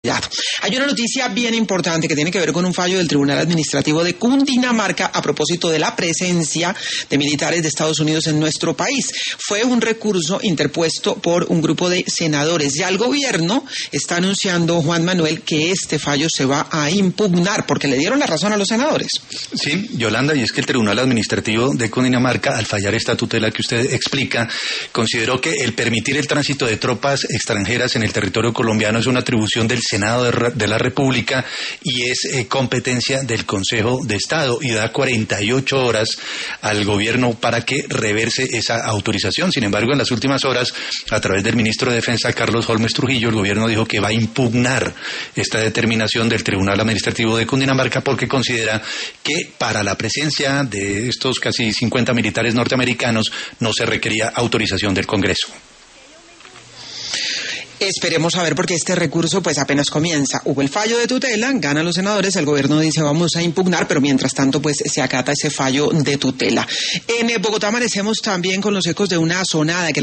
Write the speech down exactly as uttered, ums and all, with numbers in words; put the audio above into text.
Hay una noticia bien importante que tiene que ver con un fallo del Tribunal Administrativo de Cundinamarca a propósito de la presencia de militares de Estados Unidos en nuestro país. Fue un recurso interpuesto por un grupo de senadores. Ya el gobierno está anunciando, Juan Manuel, que este fallo se va a impugnar porque le dieron la razón a los senadores. Sí, Yolanda, y es que el Tribunal Administrativo de Cundinamarca, al fallar esta tutela que usted explica, consideró que el permitir el tránsito de tropas extranjeras en el territorio colombiano es una atribución del Senado de, de la República y es eh, competencia del Consejo de Estado y da cuarenta y ocho horas al gobierno para que reverse esa autorización. Sin embargo, en las últimas horas, a través del ministro de Defensa, Carlos Holmes Trujillo, el gobierno dijo que va a impugnar esta determinación del Tribunal Administrativo de Cundinamarca porque considera que para la presencia de estos casi cincuenta militares norteamericanos no se requería autorización del Congreso. Esperemos a ver porque este recurso pues apenas comienza. Hubo el fallo de tutela, ganan los senadores, el gobierno dice vamos a impugnar, pero mientras tanto pues se acata ese fallo de tutela. En Bogotá amanecemos también con los ecos de una sonada que